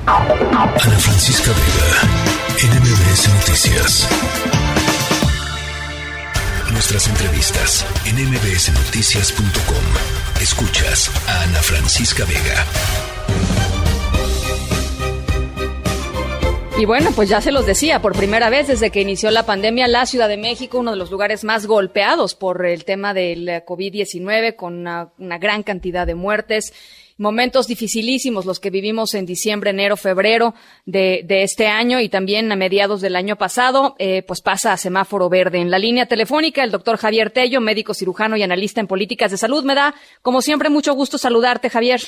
Ana Francisca Vega, NMBS Noticias. Nuestras entrevistas en mbsnoticias.com. Escuchas a Ana Francisca Vega. Y bueno, pues ya se los decía, por primera vez desde que inició la pandemia, la Ciudad de México, uno de los lugares más golpeados por el tema del COVID-19, con una gran cantidad de muertes. Momentos dificilísimos los que vivimos en diciembre, enero, febrero de este año y también a mediados del año pasado, pues pasa a semáforo verde. En la línea telefónica, el doctor Javier Tello, médico cirujano y analista en políticas de salud. Me da, como siempre, mucho gusto saludarte, Javier.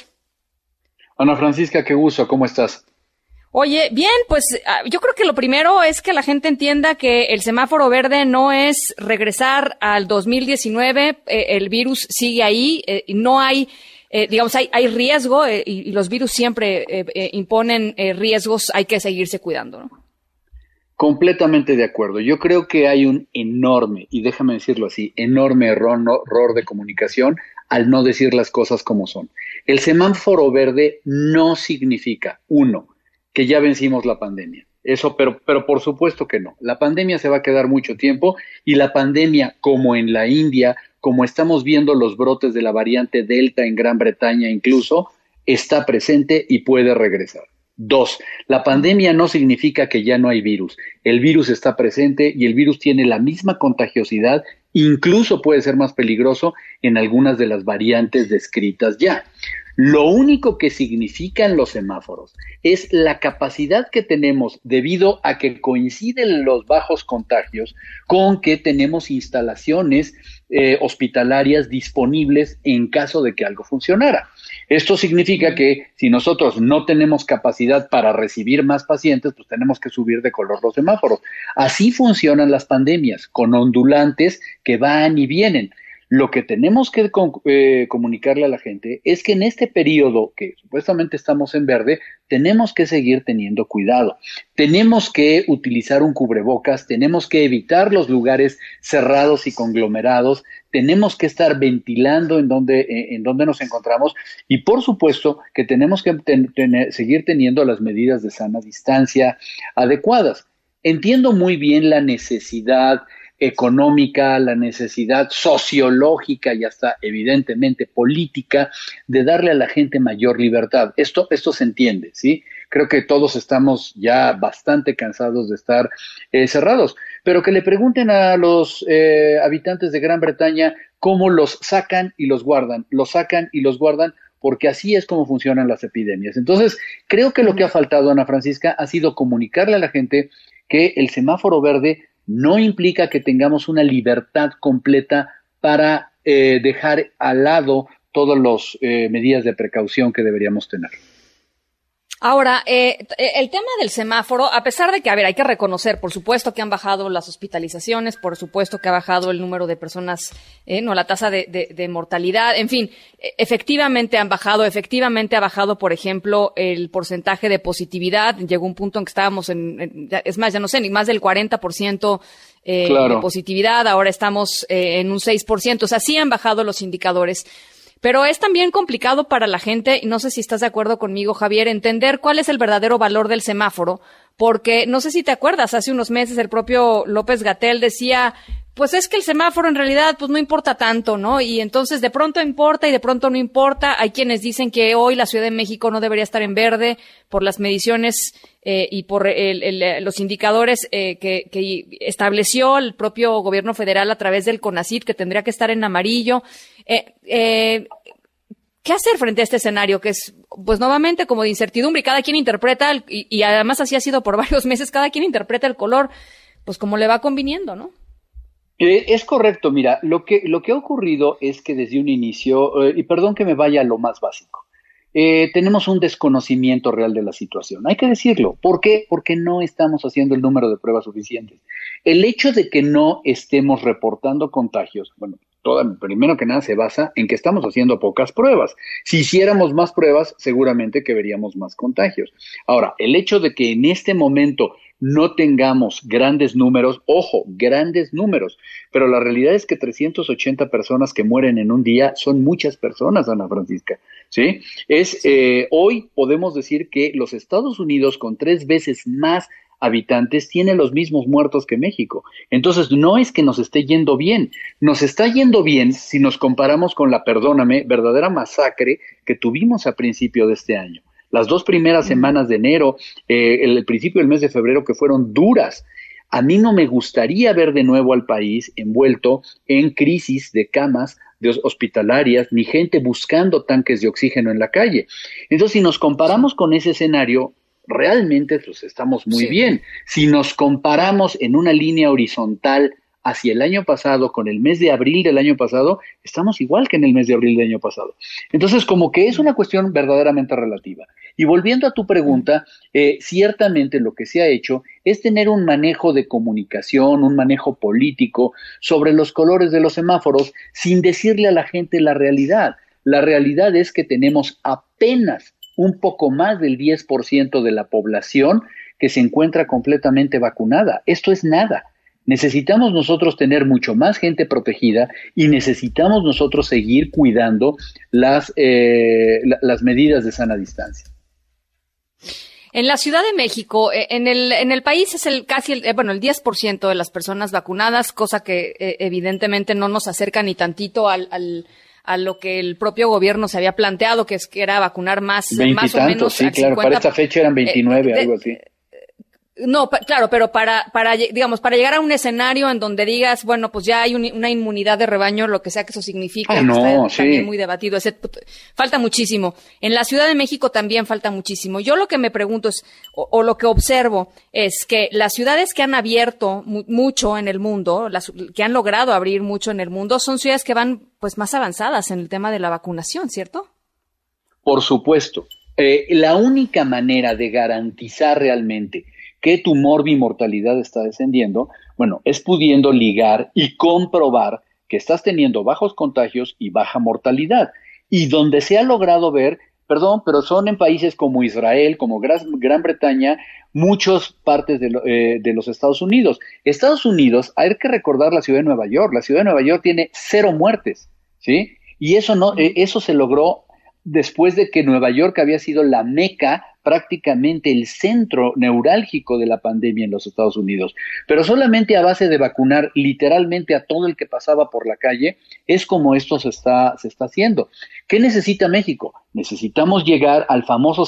Ana Francisca, qué gusto, ¿cómo estás? Oye, bien, pues yo creo que lo primero es que la gente entienda que el semáforo verde no es regresar al 2019, el virus sigue ahí, no hay... digamos, hay riesgo y los virus siempre imponen riesgos, hay que seguirse cuidando, ¿no? Completamente de acuerdo. Yo creo que hay un enorme, y déjame decirlo así, enorme error de comunicación al no decir las cosas como son. El semáforo verde no significa, uno, que ya vencimos la pandemia. Eso, pero por supuesto que no. La pandemia se va a quedar mucho tiempo y la pandemia, como en la India, como estamos viendo los brotes de la variante Delta en Gran Bretaña incluso, está presente y puede regresar. 2, la pandemia no significa que ya no hay virus. El virus está presente y el virus tiene la misma contagiosidad, incluso puede ser más peligroso en algunas de las variantes descritas ya. Lo único que significan los semáforos es la capacidad que tenemos debido a que coinciden los bajos contagios con que tenemos instalaciones hospitalarias disponibles en caso de que algo funcionara. Esto significa que si nosotros no tenemos capacidad para recibir más pacientes, pues tenemos que subir de color los semáforos. Así funcionan las pandemias, con ondulantes que van y vienen. Lo que tenemos que comunicarle a la gente es que en este periodo que supuestamente estamos en verde, tenemos que seguir teniendo cuidado. Tenemos que utilizar un cubrebocas, tenemos que evitar los lugares cerrados y conglomerados, tenemos que estar ventilando en donde nos encontramos y por supuesto que tenemos que seguir teniendo las medidas de sana distancia adecuadas. Entiendo muy bien la necesidad económica, la necesidad sociológica y hasta evidentemente política de darle a la gente mayor libertad. Esto se entiende, ¿sí? Creo que todos estamos ya bastante cansados de estar cerrados, pero que le pregunten a los habitantes de Gran Bretaña cómo los sacan y los guardan, porque así es como funcionan las epidemias. Entonces, creo que lo que ha faltado, Ana Francisca, ha sido comunicarle a la gente que el semáforo verde no implica que tengamos una libertad completa para dejar al lado todas las medidas de precaución que deberíamos tener. Ahora, el tema del semáforo, a pesar de que, hay que reconocer, por supuesto que han bajado las hospitalizaciones, por supuesto que ha bajado el número de personas, la tasa de mortalidad, en fin, efectivamente ha bajado, por ejemplo, el porcentaje de positividad, llegó un punto en que estábamos es más, ya no sé, ni más del 40% claro, de positividad, ahora estamos en un 6%, o sea, sí han bajado los indicadores. Pero es también complicado para la gente, y no sé si estás de acuerdo conmigo, Javier, entender cuál es el verdadero valor del semáforo, porque no sé si te acuerdas, hace unos meses el propio López-Gatell decía, pues es que el semáforo en realidad pues no importa tanto, ¿no? Y entonces de pronto importa y de pronto no importa. Hay quienes dicen que hoy la Ciudad de México no debería estar en verde por las mediciones y por los indicadores que estableció el propio gobierno federal a través del CONACYT, que tendría que estar en amarillo. ¿Qué hacer frente a este escenario que es, pues nuevamente, como de incertidumbre y cada quien interpreta, y además así ha sido por varios meses, cada quien interpreta el color, pues como le va conviniendo, ¿no? Es correcto, mira, lo que ha ocurrido es que desde un inicio, y perdón que me vaya a lo más básico, tenemos un desconocimiento real de la situación, hay que decirlo. ¿Por qué? Porque no estamos haciendo el número de pruebas suficientes. El hecho de que no estemos reportando contagios, bueno, primero que nada se basa en que estamos haciendo pocas pruebas. Si hiciéramos más pruebas, seguramente que veríamos más contagios. Ahora, el hecho de que en este momento no tengamos grandes números, ojo, grandes números, pero la realidad es que 380 personas que mueren en un día son muchas personas, Ana Francisca, ¿sí? Hoy podemos decir que los Estados Unidos, con 3 veces más habitantes, tiene los mismos muertos que México. Entonces, no es que nos esté yendo bien, nos está yendo bien si nos comparamos con la, perdóname, verdadera masacre que tuvimos a principio de este año. Las 2 primeras semanas de enero, el principio del mes de febrero, que fueron duras. A mí no me gustaría ver de nuevo al país envuelto en crisis de camas hospitalarias, ni gente buscando tanques de oxígeno en la calle. Entonces, si nos comparamos con ese escenario, realmente pues estamos muy bien. Si nos comparamos en una línea horizontal hacia el año pasado, con el mes de abril del año pasado, estamos igual que en el mes de abril del año pasado. Entonces, como que es una cuestión verdaderamente relativa. Y volviendo a tu pregunta, ciertamente lo que se ha hecho es tener un manejo de comunicación, un manejo político sobre los colores de los semáforos, sin decirle a la gente la realidad. La realidad es que tenemos apenas un poco más del 10% de la población que se encuentra completamente vacunada. Esto es nada. Necesitamos nosotros tener mucho más gente protegida y necesitamos nosotros seguir cuidando las medidas de sana distancia. En la Ciudad de México, en el país es el 10% de las personas vacunadas, cosa que evidentemente no nos acerca ni tantito a lo que el propio gobierno se había planteado, que era vacunar más o menos. Sí, claro, 50, para esta fecha eran 29, algo así. No, claro, pero para llegar a un escenario en donde digas, bueno, pues ya hay una inmunidad de rebaño, lo que sea que eso significa, está también muy debatido. Falta muchísimo. En la Ciudad de México también falta muchísimo. Yo lo que me pregunto es, o lo que observo, es que las ciudades que han abierto mucho en el mundo, que han logrado abrir mucho en el mundo, son ciudades que van pues más avanzadas en el tema de la vacunación, ¿cierto? Por supuesto. La única manera de garantizar realmente que tu mortalidad está descendiendo, bueno, es pudiendo ligar y comprobar que estás teniendo bajos contagios y baja mortalidad. Y donde se ha logrado ver, pero son en países como Israel, como Gran Bretaña, muchas partes de los Estados Unidos. Estados Unidos, hay que recordar la ciudad de Nueva York. La ciudad de Nueva York tiene 0 muertes, ¿sí? Y eso se logró después de que Nueva York había sido la meca, prácticamente el centro neurálgico de la pandemia en los Estados Unidos. Pero solamente a base de vacunar literalmente a todo el que pasaba por la calle, es como esto se está haciendo. ¿Qué necesita México? Necesitamos llegar al famoso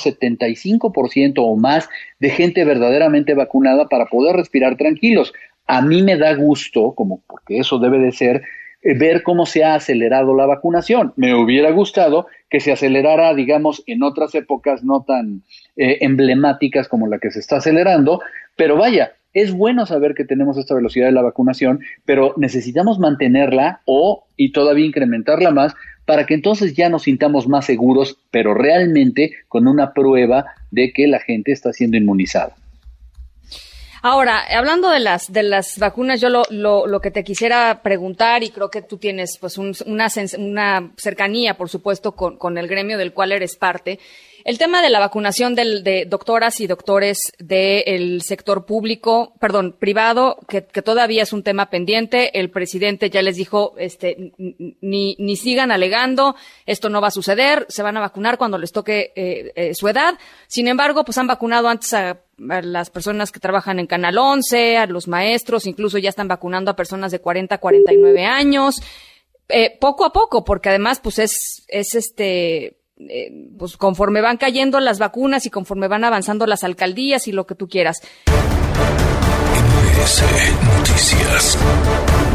75% o más de gente verdaderamente vacunada para poder respirar tranquilos. A mí me da gusto, porque eso debe de ser, ver cómo se ha acelerado la vacunación. Me hubiera gustado que se acelerara, digamos, en otras épocas no tan emblemáticas como la que se está acelerando, pero vaya, es bueno saber que tenemos esta velocidad de la vacunación, pero necesitamos mantenerla y todavía incrementarla más para que entonces ya nos sintamos más seguros, pero realmente con una prueba de que la gente está siendo inmunizada. Ahora, hablando de las vacunas, yo lo que te quisiera preguntar, y creo que tú tienes pues una cercanía, por supuesto, con el gremio del cual eres parte, el tema de la vacunación de doctoras y doctores del sector privado, que todavía es un tema pendiente. El presidente ya les dijo, ni sigan alegando, esto no va a suceder, se van a vacunar cuando les toque su edad. Sin embargo, pues han vacunado antes a las personas que trabajan en Canal 11, a los maestros, incluso ya están vacunando a personas de 40 a 49 años, poco a poco, porque además pues pues conforme van cayendo las vacunas y conforme van avanzando las alcaldías y lo que tú quieras. MBS Noticias.